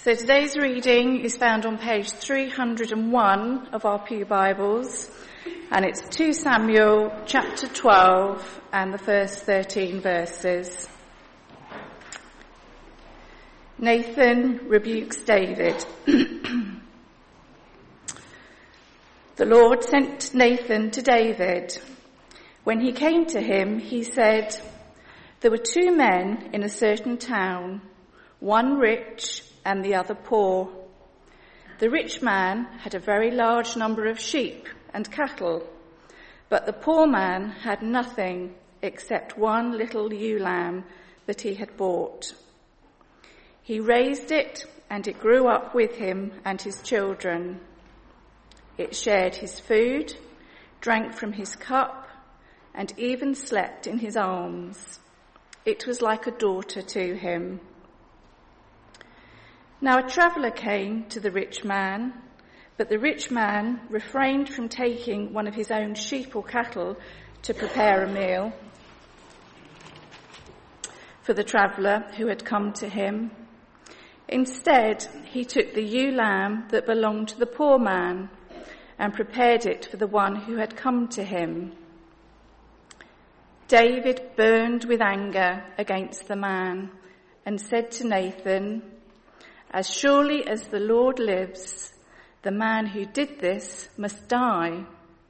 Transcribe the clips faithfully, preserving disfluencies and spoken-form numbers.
So today's reading is found on page three hundred one of our Pew Bibles, and it's two Samuel chapter twelve and the first thirteen verses. Nathan rebukes David. The Lord sent Nathan to David. When he came to him, he said, "There were two men in a certain town, one rich and the other poor. The rich man had a very large number of sheep and cattle, but the poor man had nothing except one little ewe lamb that he had bought. He raised it, and it grew up with him and his children. It shared his food, drank from his cup, and even slept in his arms. It was like a daughter to him. Now a traveller came to the rich man, but the rich man refrained from taking one of his own sheep or cattle to prepare a meal for the traveller who had come to him. Instead, he took the ewe lamb that belonged to the poor man and prepared it for the one who had come to him. David burned with anger against the man and said to Nathan, 'As surely as the Lord lives, the man who did this must die.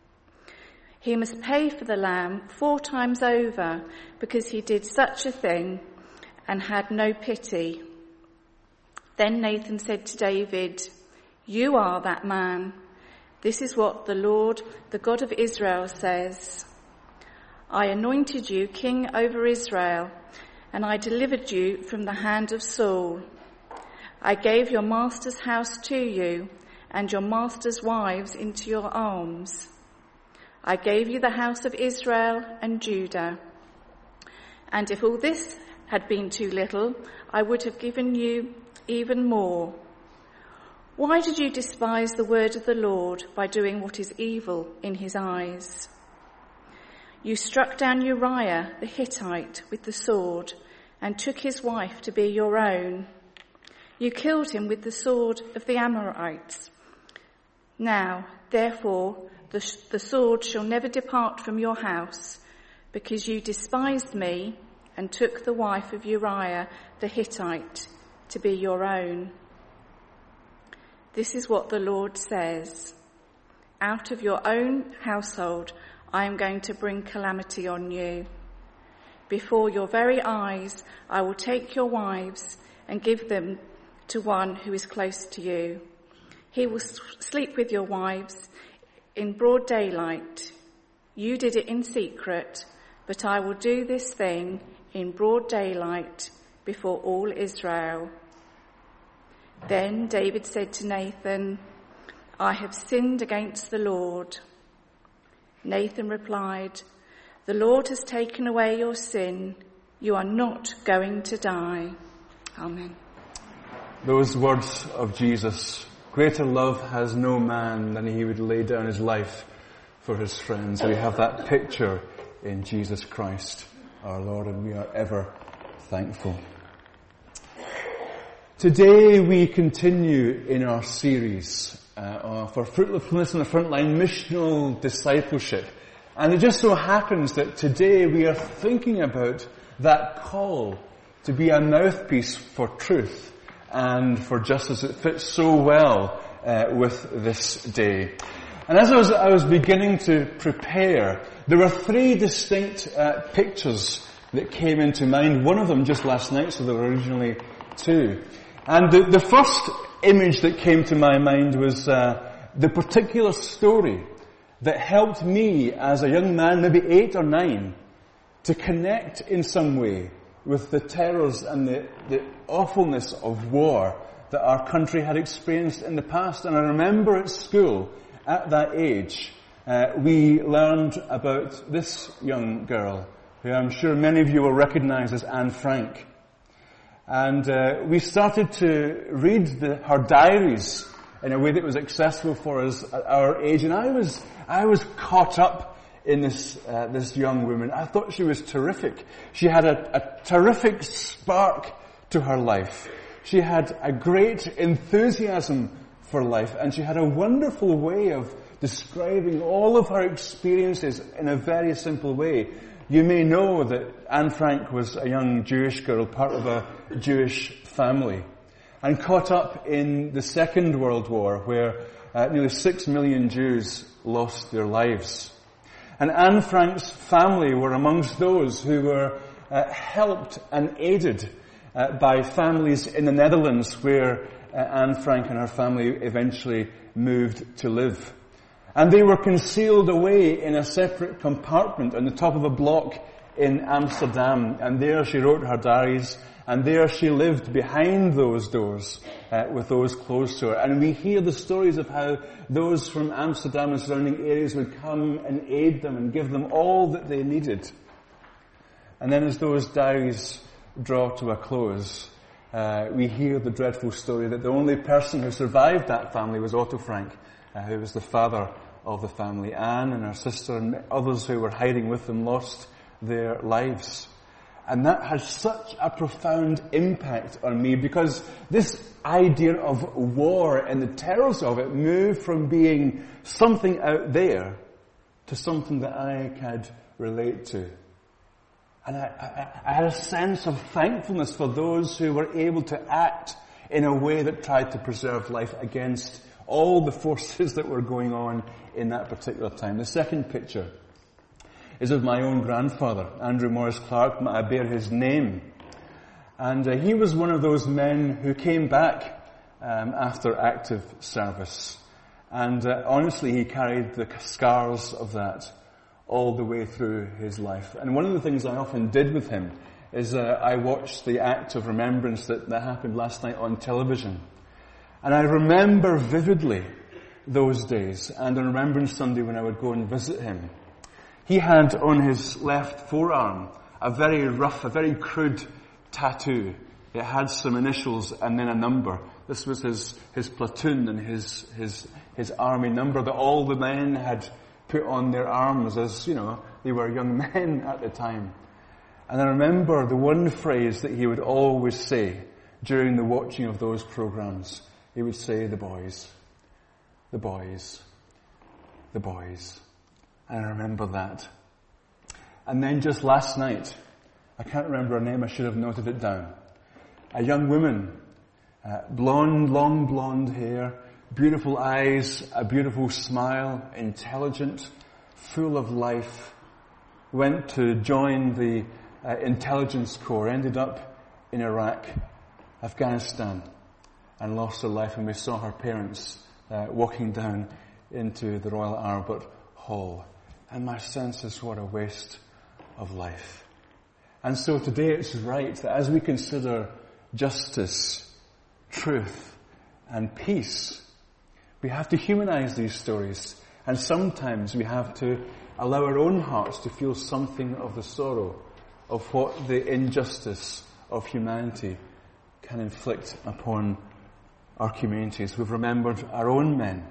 He must pay for the lamb four times over because he did such a thing and had no pity.' Then Nathan said to David, 'You are that man. This is what the Lord, the God of Israel, says. I anointed you king over Israel, and I delivered you from the hand of Saul. I gave your master's house to you and your master's wives into your arms. I gave you the house of Israel and Judah. And if all this had been too little, I would have given you even more. Why did you despise the word of the Lord by doing what is evil in his eyes? You struck down Uriah the Hittite with the sword and took his wife to be your own. You killed him with the sword of the Amorites. Now, therefore, the, the sword shall never depart from your house, because you despised me and took the wife of Uriah the Hittite to be your own. This is what the Lord says. Out of your own household I am going to bring calamity on you. Before your very eyes I will take your wives and give them to one who is close to you. He will sleep with your wives in broad daylight. You did it in secret, but I will do this thing in broad daylight before all Israel.' Then David said to Nathan, 'I have sinned against the Lord.' Nathan replied, 'The Lord has taken away your sin. You are not going to die.'" Amen. Those words of Jesus, "Greater love has no man than he would lay down his life for his friends." We have that picture in Jesus Christ, our Lord, and we are ever thankful. Today we continue in our series uh, for Fruitfulness on the Frontline, Missional Discipleship. And it just so happens that today we are thinking about that call to be a mouthpiece for truth and for justice. It fits so well uh, with this day. And as I was, I was beginning to prepare, there were three distinct uh, pictures that came into mind. One of them just last night, so there were originally two. And the, the first image that came to my mind was uh, the particular story that helped me as a young man, maybe eight or nine, to connect in some way with the terrors and the, the awfulness of war that our country had experienced in the past. And I remember at school, at that age, uh, we learned about this young girl, who I'm sure many of you will recognize as Anne Frank. And uh, we started to read the, her diaries in a way that was accessible for us at our age. And I was, I was caught up in this uh, this young woman. I thought she was terrific. She had a, a terrific spark to her life. She had a great enthusiasm for life, and she had a wonderful way of describing all of her experiences in a very simple way. You may know that Anne Frank was a young Jewish girl, part of a Jewish family, and caught up in the Second World War, where uh, nearly six million Jews lost their lives. And Anne Frank's family were amongst those who were uh, helped and aided uh, by families in the Netherlands, where uh, Anne Frank and her family eventually moved to live. And they were concealed away in a separate compartment on the top of a block in Amsterdam. And there she wrote her diaries, and there she lived behind those doors uh, with those close to her. And we hear the stories of how those from Amsterdam and surrounding areas would come and aid them and give them all that they needed. And then as those diaries draw to a close, uh, we hear the dreadful story that the only person who survived that family was Otto Frank, uh, who was the father of the family. Anne and her sister and others who were hiding with them lost their lives. And that has such a profound impact on me, because this idea of war and the terrors of it moved from being something out there to something that I could relate to. And I, I, I had a sense of thankfulness for those who were able to act in a way that tried to preserve life against all the forces that were going on in that particular time. The second picture is of my own grandfather, Andrew Morris Clark. I bear his name. And uh, he was one of those men who came back um, after active service. And uh, honestly, he carried the scars of that all the way through his life. And one of the things I often did with him is uh, I watched the act of remembrance that, that happened last night on television. And I remember vividly those days, and on Remembrance Sunday when I would go and visit him. He had on his left forearm a very rough, a very crude tattoo. It had some initials and then a number. This was his, his platoon and his, his, his army number that all the men had put on their arms as, you know, they were young men at the time. And I remember the one phrase that he would always say during the watching of those programs. He would say, the boys, the boys, the boys. And I remember that. And then just last night, I can't remember her name, I should have noted it down. A young woman, uh, blonde, long blonde hair, beautiful eyes, a beautiful smile, intelligent, full of life, went to join the uh, intelligence corps, ended up in Iraq, Afghanistan, and lost her life. And we saw her parents uh, walking down into the Royal Albert Hall. And my sense is, what a waste of life. And so today it's right that as we consider justice, truth, and peace, we have to humanize these stories. And sometimes we have to allow our own hearts to feel something of the sorrow of what the injustice of humanity can inflict upon our communities. We've remembered our own men.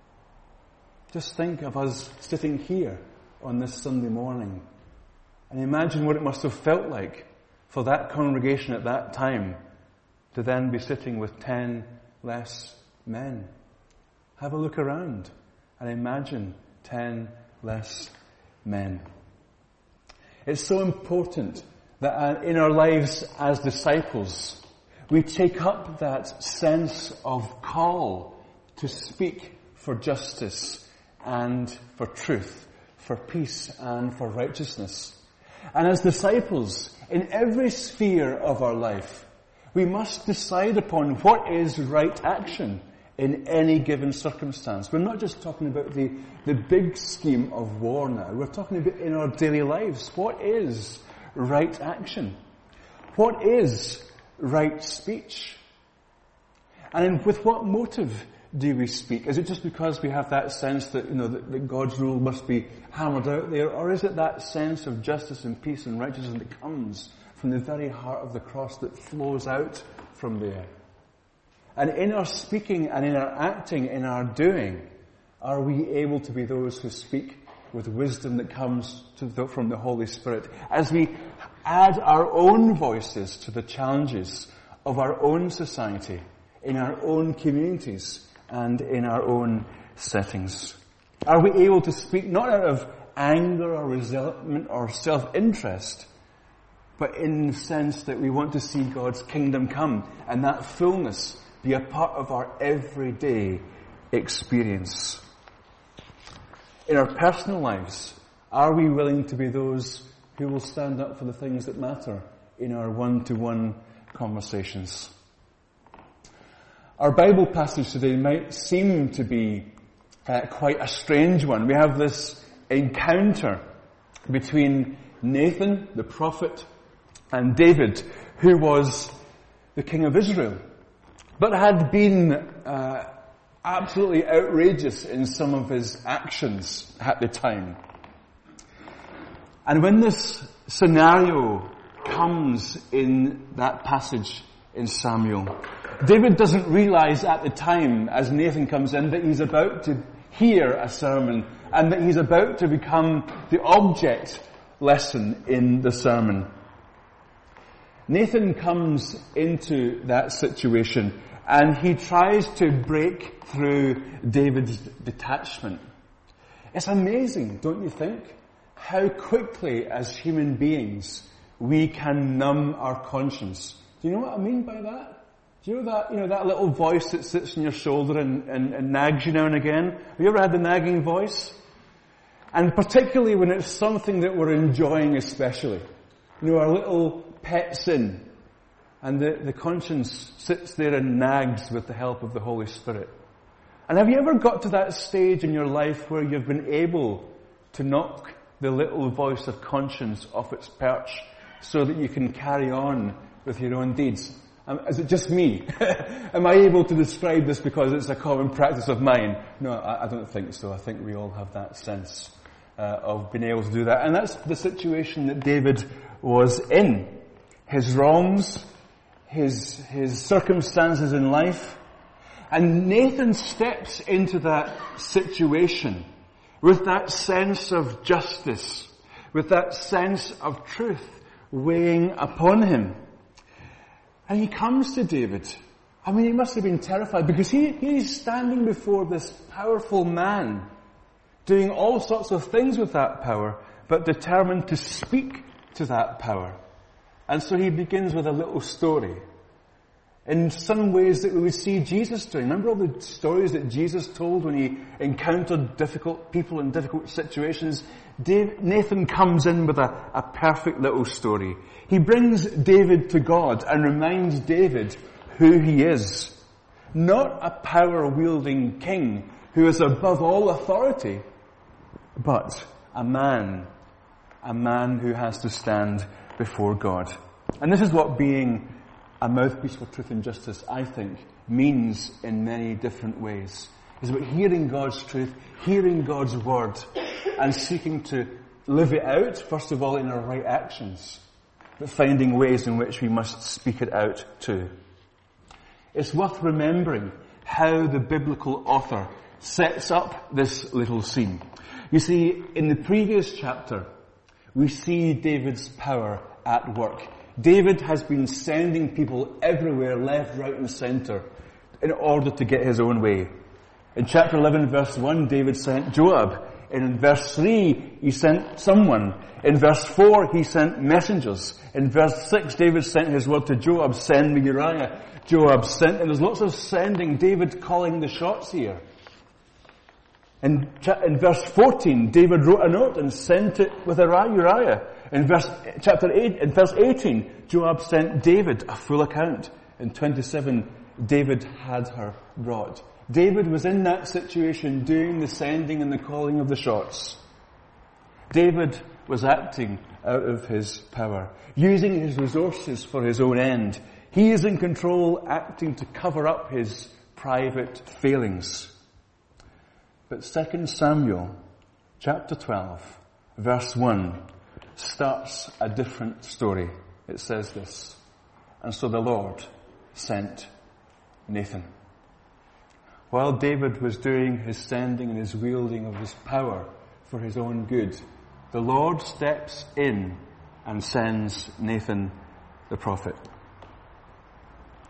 Just think of us sitting here on this Sunday morning, and imagine what it must have felt like for that congregation at that time to then be sitting with ten less men. Have a look around and imagine ten less men. It's so important that in our lives as disciples, we take up that sense of call to speak for justice and for truth, for peace and for righteousness. And as disciples, in every sphere of our life, we must decide upon what is right action in any given circumstance. We're not just talking about the, the big scheme of war now. We're talking about in our daily lives. What is right action? What is right speech? And with what motive do we speak? Is it just because we have that sense that, you know, that, that God's rule must be hammered out there? Or is it that sense of justice and peace and righteousness that comes from the very heart of the cross, that flows out from there? And in our speaking and in our acting, in our doing, are we able to be those who speak with wisdom that comes to the, from the Holy Spirit, as we add our own voices to the challenges of our own society, in our own communities, and in our own settings? Are we able to speak not out of anger or resentment or self-interest, but in the sense that we want to see God's kingdom come and that fullness be a part of our everyday experience? In our personal lives, are we willing to be those who will stand up for the things that matter in our one-to-one conversations? Our Bible passage today might seem to be uh, quite a strange one. We have this encounter between Nathan, the prophet, and David, who was the king of Israel, but had been uh, absolutely outrageous in some of his actions at the time. And when this scenario comes in that passage in Samuel, David doesn't realize at the time, as Nathan comes in, that he's about to hear a sermon and that he's about to become the object lesson in the sermon. Nathan comes into that situation and he tries to break through David's detachment. It's amazing, don't you think, how quickly as human beings we can numb our conscience. Do you know what I mean by that? Do you know that, you know, that little voice that sits on your shoulder and, and, and nags you now and again? Have you ever had the nagging voice? And particularly when it's something that we're enjoying especially. You know, our little pet sin. And the, the conscience sits there and nags with the help of the Holy Spirit. And have you ever got to that stage in your life where you've been able to knock the little voice of conscience off its perch so that you can carry on with your own deeds? Um, is it just me? Am I able to describe this because it's a common practice of mine? No, I, I don't think so. I think we all have that sense uh, of being able to do that. And that's the situation that David was in. His wrongs, his, his circumstances in life. And Nathan steps into that situation with that sense of justice, with that sense of truth weighing upon him. And he comes to David. I mean, he must have been terrified because he, he's standing before this powerful man, doing all sorts of things with that power, but determined to speak to that power. And so he begins with a little story. In some ways that we would see Jesus doing. Remember all the stories that Jesus told when he encountered difficult people in difficult situations? Dave, Nathan comes in with a, a perfect little story. He brings David to God and reminds David who he is. Not a power-wielding king who is above all authority, but a man. A man who has to stand before God. And this is what being a mouthpiece for truth and justice, I think, means in many different ways. It's about hearing God's truth, hearing God's word, and seeking to live it out, first of all, in our right actions, but finding ways in which we must speak it out too. It's worth remembering how the biblical author sets up this little scene. You see, in the previous chapter, we see David's power at work. David has been sending people everywhere, left, right and centre, in order to get his own way. In chapter eleven, verse one, David sent Joab. In verse three, he sent someone. In verse four, he sent messengers. In verse six, David sent his word to Joab, send me Uriah. Joab sent, and there's lots of sending, David calling the shots here. In, in verse fourteen, David wrote a note and sent it with Uriah. In verse, chapter eight, in verse eighteen, Joab sent David a full account. In twenty-seven, David had her brought. David was in that situation doing the sending and the calling of the shots. David was acting out of his power, using his resources for his own end. He is in control, acting to cover up his private failings. But Second Samuel, chapter twelve, verse one, starts a different story. It says this, and so the Lord sent Nathan. While David was doing his sending and his wielding of his power for his own good, the Lord steps in and sends Nathan the prophet.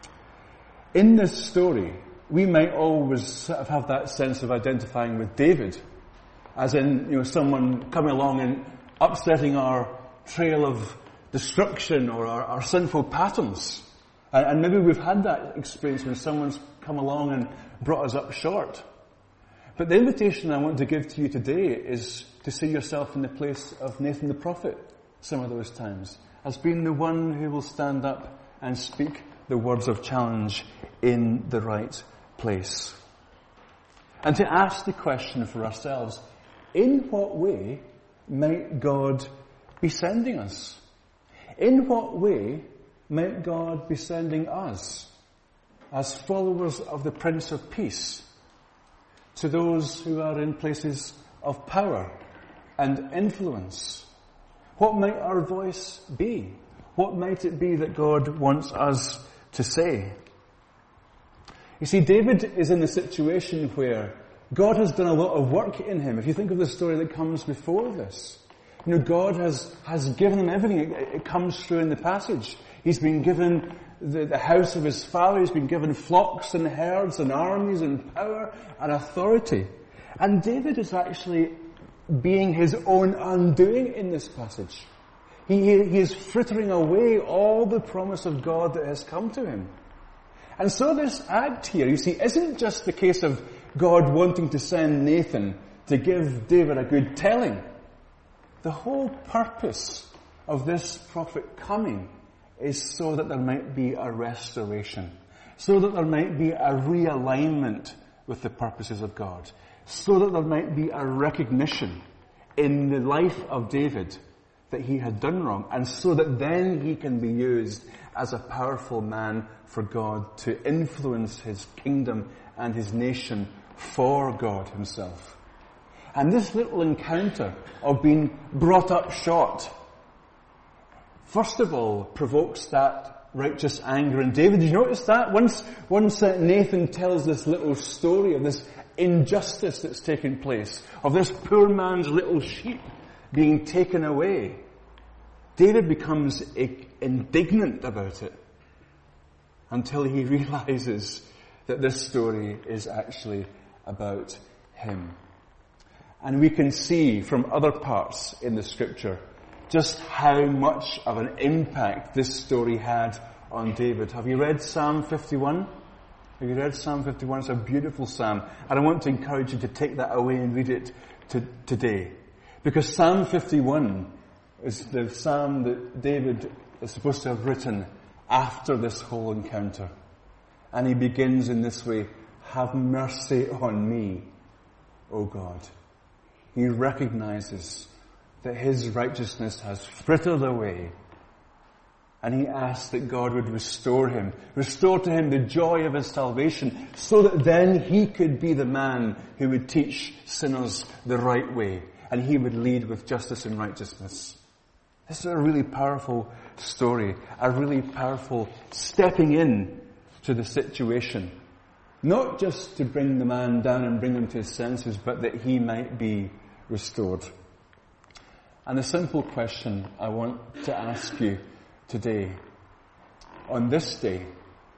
in this story, we might always sort of have that sense of identifying with David, as in, you know, someone coming along and upsetting our trail of destruction or our, our sinful patterns. And, and maybe we've had that experience when someone's come along and brought us up short. But the invitation I want to give to you today is to see yourself in the place of Nathan the prophet some of those times, as being the one who will stand up and speak the words of challenge in the right place. And to ask the question for ourselves, in what way might God be sending us? In what way might God be sending us as followers of the Prince of Peace to those who are in places of power and influence? What might our voice be? What might it be that God wants us to say? You see, David is in a situation where God has done a lot of work in him. If you think of the story that comes before this, you know, God has, has given him everything. It, it comes through in the passage. He's been given the, the house of his father. He's been given flocks and herds and armies and power and authority. And David is actually being his own undoing in this passage. He, he is frittering away all the promise of God that has come to him. And so this act here, you see, isn't just the case of God wanting to send Nathan to give David a good telling. The whole purpose of this prophet coming is so that there might be a restoration, so that there might be a realignment with the purposes of God, so that there might be a recognition in the life of David that he had done wrong, and so that then he can be used as a powerful man for God to influence his kingdom and his nation for God himself. And this little encounter of being brought up short, first of all, provokes that righteous anger in David. Did you notice that? Once, once uh, Nathan tells this little story of this injustice that's taken place, of this poor man's little sheep being taken away, David becomes indignant about it until he realizes that this story is actually about him. And we can see from other parts in the scripture just how much of an impact this story had on David. Have you read Psalm fifty-one? Have you read Psalm fifty-one? It's a beautiful psalm. And I want to encourage you to take that away and read it to, today. Because Psalm fifty-one is the psalm that David is supposed to have written after this whole encounter. And he begins in this way, "Have mercy on me, O God." He recognizes that his righteousness has frittered away. And he asks that God would restore him, restore to him the joy of his salvation, so that then he could be the man who would teach sinners the right way, and he would lead with justice and righteousness. This is a really powerful story, a really powerful stepping in to the situation. Not just to bring the man down and bring him to his senses, but that he might be restored. And the simple question I want to ask you today, on this day,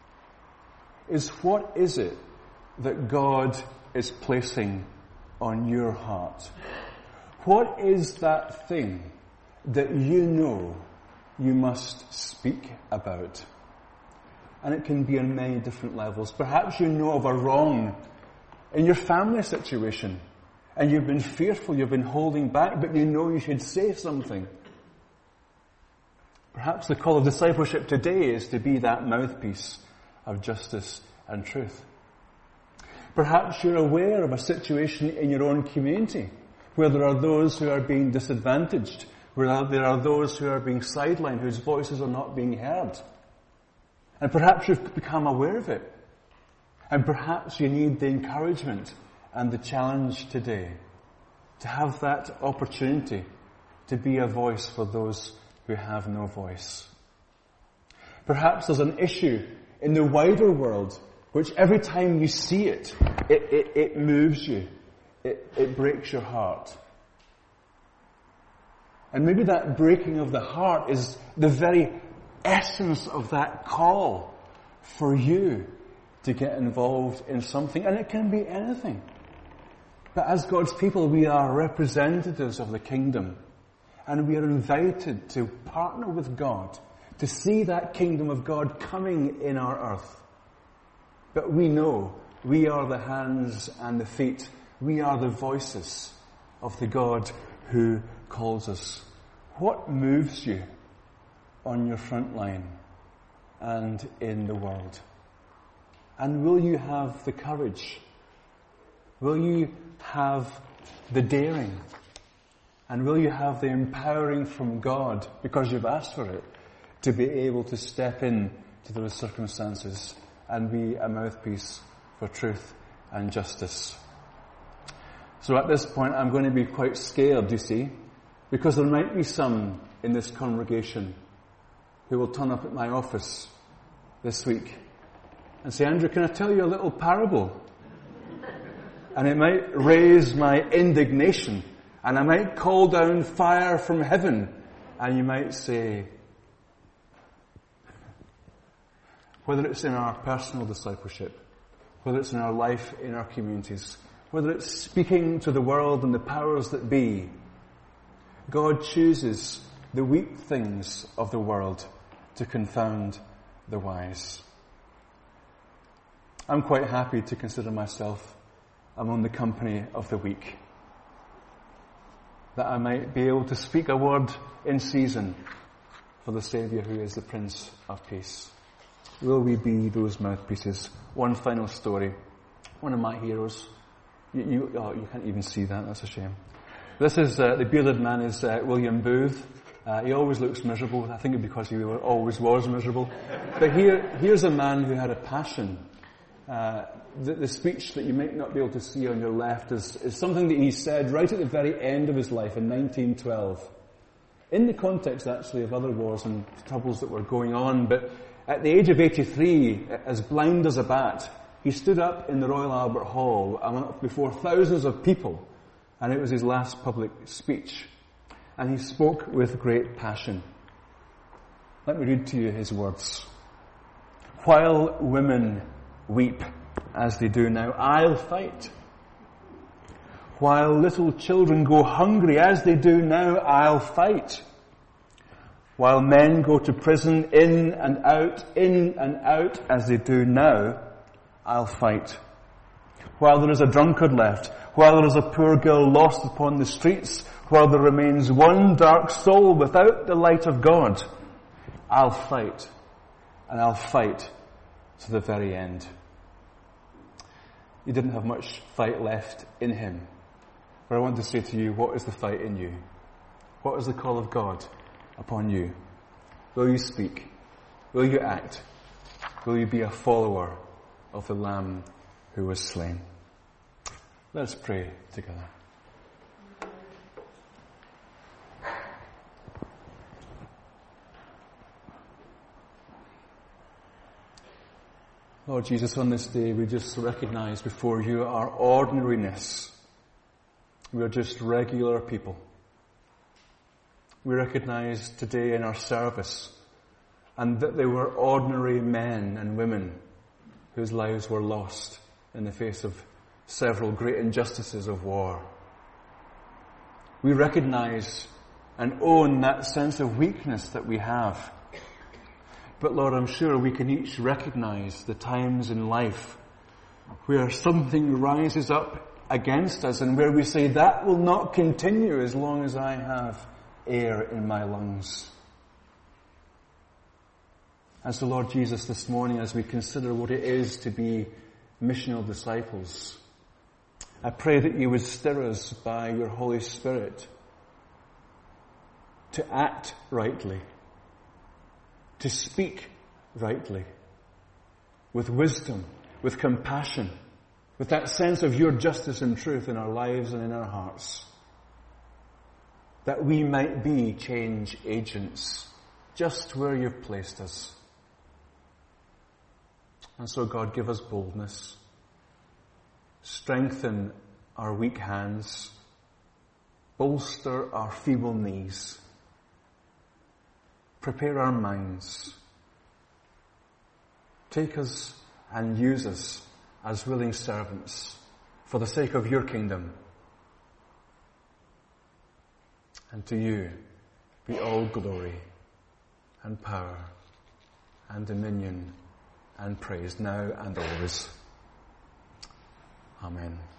is what is it that God is placing on your heart? What is that thing that you know you must speak about? And it can be on many different levels. Perhaps you know of a wrong in your family situation, and you've been fearful, you've been holding back, but you know you should say something. Perhaps the call of discipleship today is to be that mouthpiece of justice and truth. Perhaps you're aware of a situation in your own community where there are those who are being disadvantaged, where there are those who are being sidelined, whose voices are not being heard. And perhaps you've become aware of it. And perhaps you need the encouragement and the challenge today to have that opportunity to be a voice for those who have no voice. Perhaps there's an issue in the wider world which every time you see it, it, it, it moves you. It, it breaks your heart. And maybe that breaking of the heart is the very essence of that call for you to get involved in something, and it can be anything. But as God's people, we are representatives of the kingdom, and we are invited to partner with God to see that kingdom of God coming in our earth. But we know we are the hands and the feet. We are the voices of the God who calls us. What moves you on your front line and in the world? And will you have the courage? Will you have the daring? And will you have the empowering from God, because you've asked for it, to be able to step in to those circumstances and be a mouthpiece for truth and justice? So at this point, I'm going to be quite scared, you see, because there might be some in this congregation who will turn up at my office this week and say, Andrew, can I tell you a little parable? And it might raise my indignation, and I might call down fire from heaven, and you might say, whether it's in our personal discipleship, whether it's in our life, in our communities, whether it's speaking to the world and the powers that be, God chooses the weak things of the world to confound the wise. I'm quite happy to consider myself among the company of the weak, that I might be able to speak a word in season for the Saviour who is the Prince of Peace. Will we be those mouthpieces? One final story. One of my heroes. You, you, oh, you can't even see that. That's a shame. This is, uh, the bearded man is uh, William Booth. Uh, he always looks miserable. I think it's because he always was miserable. But here, here's a man who had a passion. Uh, the, the speech that you might not be able to see on your left is, is something that he said right at the very end of his life in nineteen twelve. In the context, actually, of other wars and troubles that were going on. But at the age of eighty-three, as blind as a bat, he stood up in the Royal Albert Hall before thousands of people, and it was his last public speech. And he spoke with great passion. Let me read to you his words. While women weep as they do now, I'll fight. While little children go hungry as they do now, I'll fight. While men go to prison in and out, in and out as they do now, I'll fight. While there is a drunkard left, while there is a poor girl lost upon the streets, while there remains one dark soul without the light of God, I'll fight, and I'll fight to the very end. He didn't have much fight left in him. But I want to say to you, what is the fight in you? What is the call of God upon you? Will you speak? Will you act? Will you be a follower of the Lamb who was slain? Let's pray together. Lord Jesus, on this day we just recognize before you our ordinariness. We are just regular people. We recognize today in our service and that they were ordinary men and women whose lives were lost in the face of several great injustices of war. We recognize and own that sense of weakness that we have. But Lord, I'm sure we can each recognize the times in life where something rises up against us and where we say, that will not continue as long as I have air in my lungs. And so, Lord Jesus, this morning as we consider what it is to be missional disciples, I pray that you would stir us by your Holy Spirit to act rightly, to speak rightly, with wisdom, with compassion, with that sense of your justice and truth in our lives and in our hearts, that we might be change agents just where you've placed us. And so, God, give us boldness, strengthen our weak hands, bolster our feeble knees, prepare our minds. Take us and use us as willing servants for the sake of your kingdom. And to you be all glory and power and dominion and praise now and always. Amen.